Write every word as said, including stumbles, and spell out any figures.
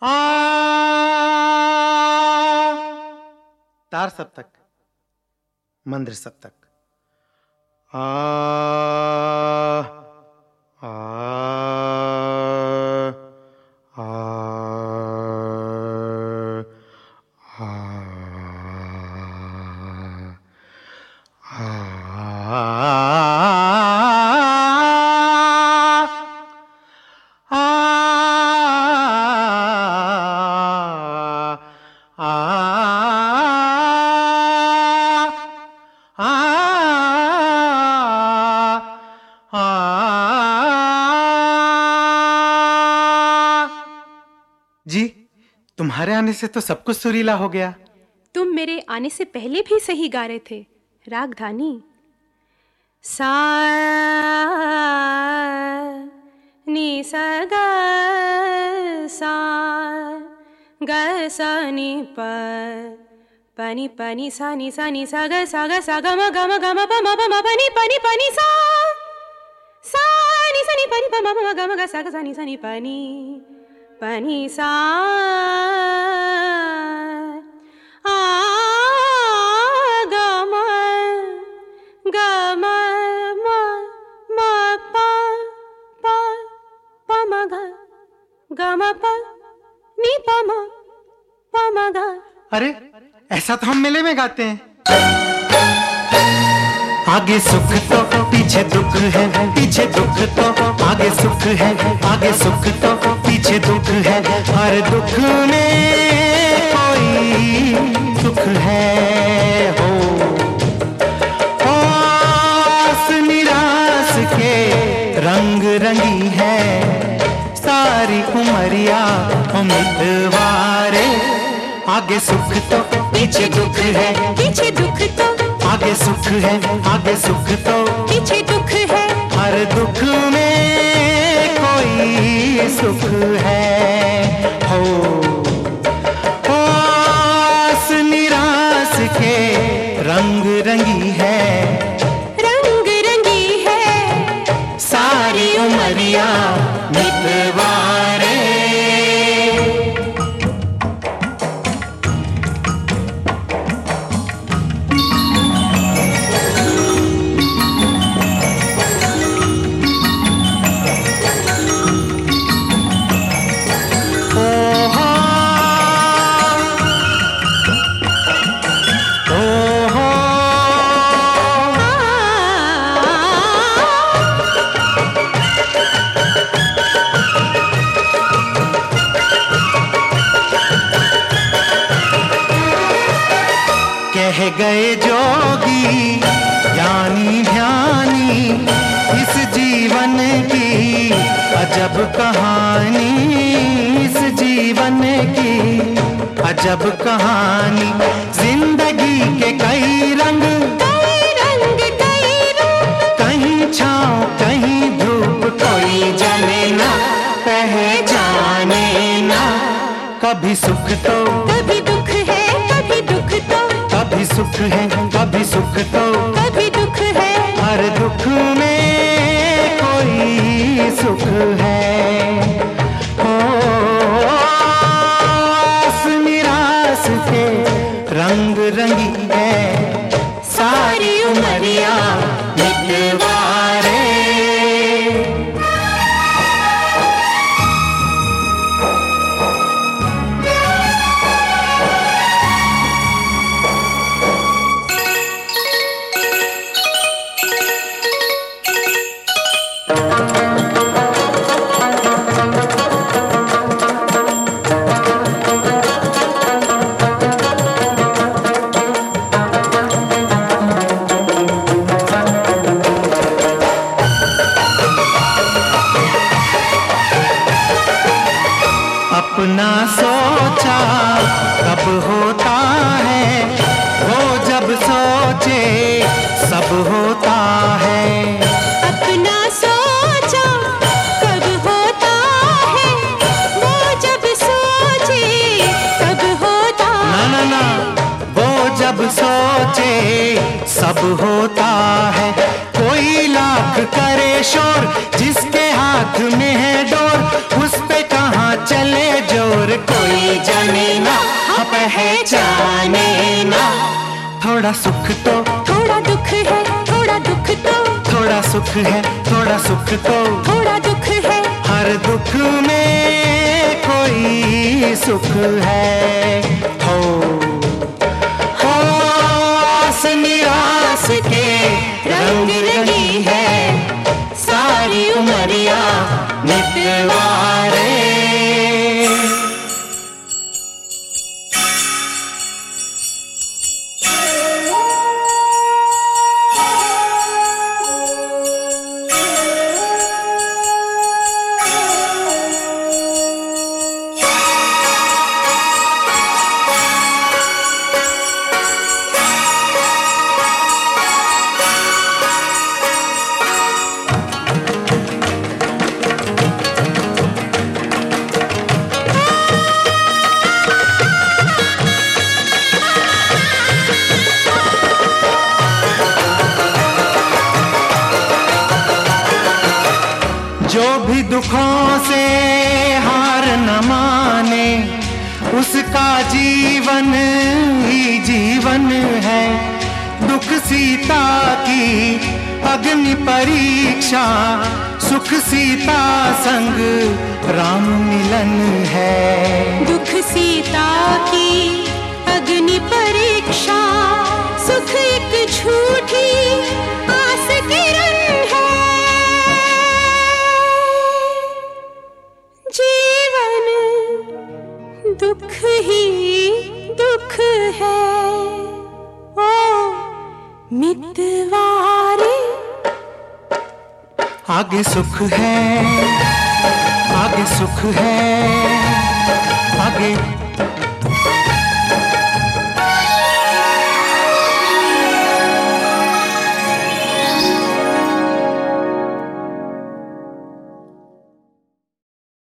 आ तार सप्तक, मंद्र सप्तक। आ आ आ जी, तुम्हारे आने से तो सब कुछ सुरीला हो गया। तुम मेरे आने से पहले भी सही गा रहे थे। रागधानी सा नी सा ग सा ग सा नी प प नी प नी सा नी सा नी सा ग सा ग सा ग म ग म ग म प म प म प नी प नी प नी सा सा नी सा नी प नी प म प म ग म ग सा ग सा नी सा नी प नी प नी सा आ ग म ग म म म प प प म ग ग म प नी प म प म ग। अरे ऐसा तो हम मेले में गाते हैं। आगे सुख तो पीछे दुख है, पीछे दुख तो आगे सुख है, आगे सुख तो पीछे दुख है। हर दुख में कोई सुख है हो। आस निराश के रंग रंगी है सारी उमरिया उम्मीदवारे। आगे सुख तो पीछे दुख है, पीछे दुख तो आगे सुख है, आगे सुख तो पीछे दुख है। हर दुख में कोई सुख है हो। आस निराश के रंग रंगी है, रंग रंगी है सारी उमरिया मितवारे। कह गए जोगी ज्ञानी ध्यानी इस जीवन की अजब कहानी, इस जीवन की अजब कहानी। जिंदगी के कई रंग, कई रंग कई रूप, कहीं छाँव कहीं धूप, कोई जाने ना पहचाने ना। कभी सुख तो कभी दुख है, कभी दुख तो कभी सुख है, कभी सुख तो कभी दुख है। हर दुख में कोई सुख है हो। आस निराश के रंग रंगी है सारी उमरिया मितवारे। अपना सोचा कब होता है, वो जब सोचे सब होता है। अपना सोचा कब होता है, वो जब सोचे तब होता ना ना ना, वो जब सोचे सब होता है। कोई लाख करे शोर, जिसके हाथ में है डोर उस पे कहाँ चले जो और कोई जाने ना, पहचाने ना। थोड़ा सुख तो थोड़ा दुख है, थोड़ा दुख तो थोड़ा सुख है, थोड़ा सुख तो थोड़ा दुख है। हर दुख में कोई सुख है। हो हो आस निराश के रंग रही है सारी उमरिया मितवारे। जो भी दुखों से हार न माने, उसका जीवन ही जीवन है। दुख सीता की अग्नि परीक्षा, सुख सीता संग राम मिलन है। दुख सीता की अग्नि परीक्षा, सुख एक झूठी आस किरण है। जीवन दुख ही दुख है ओ मितवारे। आगे सुख है, आगे सुख है।